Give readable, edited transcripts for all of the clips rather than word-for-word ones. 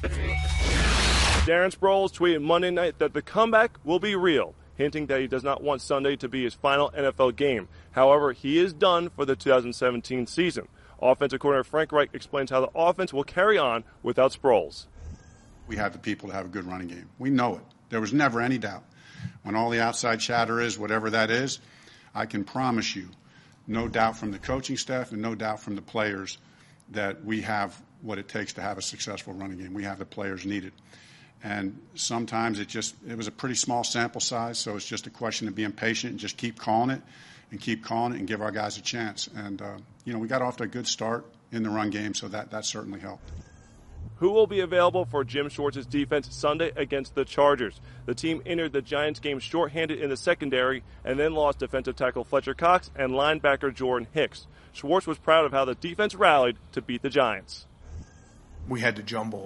Darren Sproles tweeted Monday night that the comeback will be real, hinting that he does not want Sunday to be his final NFL game. However, he is done for the 2017 season. Offensive coordinator Frank Reich explains how the offense will carry on without Sproles. We have the people to have a good running game. We know it. There was never any doubt. When all the outside chatter is, whatever that is, I can promise you, no doubt from the coaching staff and no doubt from the players, that we have what it takes to have a successful running game. We have the players needed. And sometimes it was a pretty small sample size, so it's just a question of being patient and just keep calling it and give our guys a chance. And, we got off to a good start in the run game, so that certainly helped. Who will be available for Jim Schwartz's defense Sunday against the Chargers? The team entered the Giants game shorthanded in the secondary and then lost defensive tackle Fletcher Cox and linebacker Jordan Hicks. Schwartz was proud of how the defense rallied to beat the Giants. We had to juggle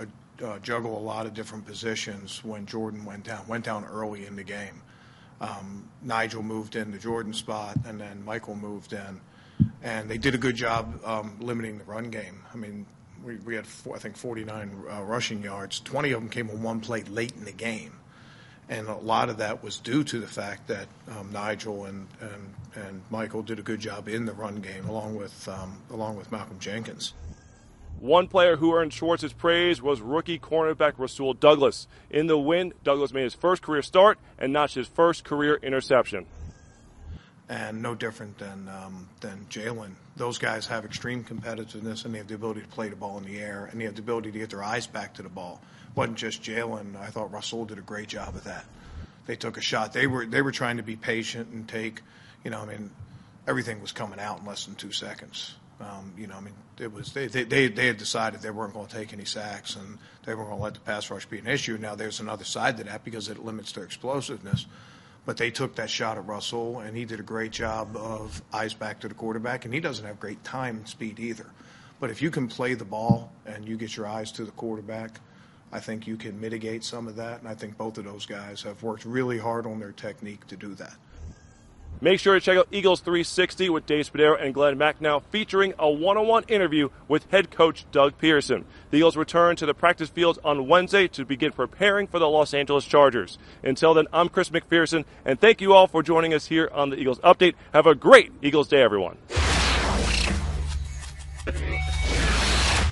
a lot of different positions when Jordan went down early in the game. Nigel moved in the Jordan spot, and then Michael moved in, and they did a good job limiting the run game. I mean, we had, I think, 49 rushing yards. 20 of them came on one play late in the game, and a lot of that was due to the fact that Nigel and Michael did a good job in the run game, along with Malcolm Jenkins. One player who earned Schwartz's praise was rookie cornerback Rasul Douglas. In the win, Douglas made his first career start and notched his first career interception. And no different than Jalen. Those guys have extreme competitiveness, and they have the ability to play the ball in the air, and they have the ability to get their eyes back to the ball. It wasn't just Jalen. I thought Rasul did a great job of that. They took a shot. They were trying to be patient and take, everything was coming out in less than 2 seconds. It was they had decided they weren't going to take any sacks, and they weren't going to let the pass rush be an issue. Now there's another side to that because it limits their explosiveness. But they took that shot at Rasul, and he did a great job of eyes back to the quarterback, and he doesn't have great time and speed either. But if you can play the ball and you get your eyes to the quarterback, I think you can mitigate some of that, and I think both of those guys have worked really hard on their technique to do that. Make sure to check out Eagles 360 with Dave Spadaro and Glenn Macnow, featuring a one-on-one interview with head coach Doug Pearson. The Eagles return to the practice fields on Wednesday to begin preparing for the Los Angeles Chargers. Until then, I'm Chris McPherson, and thank you all for joining us here on the Eagles Update. Have a great Eagles Day, everyone.